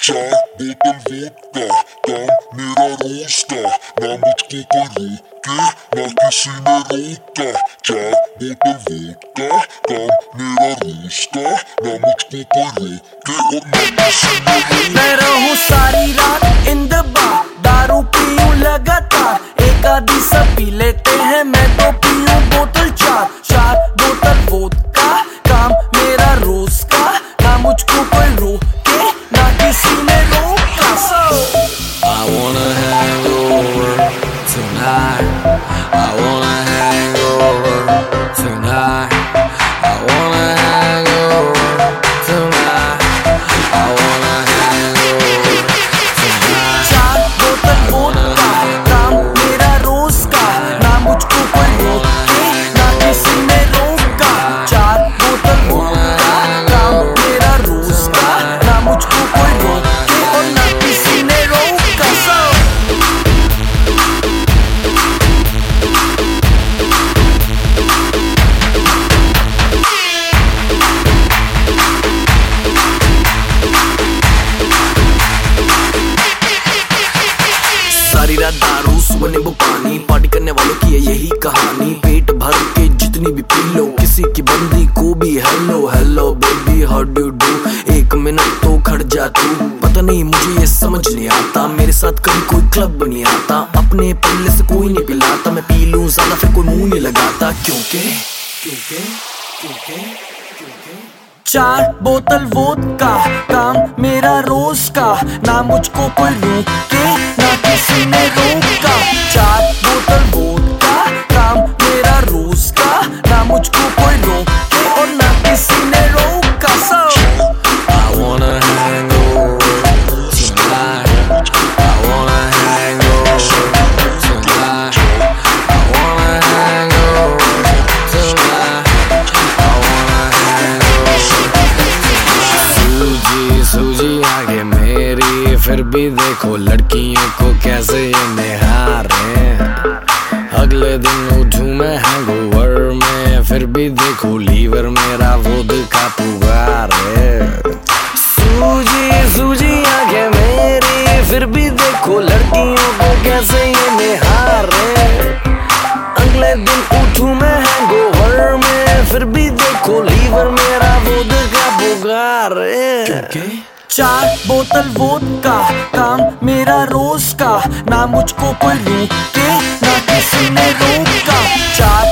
चार बोतल वोडका, काम मेरा रोज का, ना मुझको कोई रोके ना किसी ने रोका। चार बोतल वोडका, काम मेरा रोज का, ना मुझको कोई रोके और ना किसी ने रोका। मैं रहूं सारी रात इन द बार, दारू पीऊं लगातार, एक आधी सब पी लेते हैं, मैं तो पीऊं बोतल चार। चार बोतल वोडका, काम मेरा रोज का, ना मुझको कोई रोके ना किसी ने रोका। I wanna hang over tonight. I wanna hang over tonight. I wanna hang over tonight. I wanna hang over tonight. चार बोतल वोडका, काम मेरा रोज का, ना मुझको कोई रोके ना किसी ने रोका। चार बोतल वोडका, काम मेरा रोज का, ना मुझको कोई रोके और ना किसी ने रोका। सारी रात दारू सुबह नींबू पानी, पार्टी करने वालों की है यही कहानी। पेट भर के जितनी भी पी लो, किसी की बंदी को भी hello hello baby how do do. एक मिनट तो खड़ जा तू, पता नहीं मुझे ये समझ नहीं आता, मेरे साथ कभी कोई क्लब नहीं आता, अपने पल्ले से कोई नहीं पिलाता, मैं पी लूं ज्यादा फिर कोई मुंह नहीं लगाता। क्योंकि क्योंकि क्योंकि क्योंकि चार बोतल वोडका, काम मेरा रोज का, ना मुझको कोई रोके ना किसी ने रोका। चार बोतल वोडका, काम मेरा रोज का, ना मुझको कोई रोके और ना किसी ने रोका। I wanna hang over tonight. I wanna hang over tonight. I wanna hang over tonight. I wanna hang over tonight. सूजी सूजी आगे मेरी, फिर भी देखो लड़कियों को कैसे ये निहारे। अगले दिन उठूं मैं हैंगओवर में, फिर भी देखो लीवर मेरा वोडका पुकार है। सूजी सूजी आंखें मेरी, फिर भी देखो लड़कियों को कैसे ये निहारे। अगले दिन उठूं मैं हैंगओवर में, फिर भी देखो लीवर मेरा वोडका पुकार है। चार बोतल वोडका, काम मेरा रोज का, ना मुझको कोई रोके ना किसी ने रोका। चार